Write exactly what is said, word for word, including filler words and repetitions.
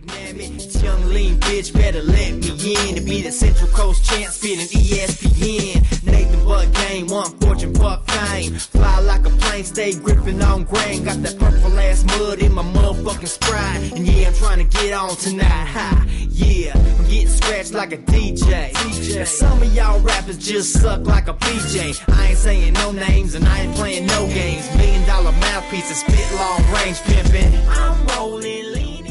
Damn it, this young lean bitch better let me in to be the Central Coast champ, spitting E S P N. Nathan Butt game, one fortune, fuck fame. Fly like a plane, stay gripping on grain. Got that purple ass mud in my motherfucking Sprite, and yeah, I'm trying to get on tonight. Ha, yeah, I'm getting scratched like a D J. D J. Some of y'all rappers just suck like a P J. I ain't saying no names and I ain't playing no games. Million dollar mouthpiece and spit long range pimping. I'm rolling lean.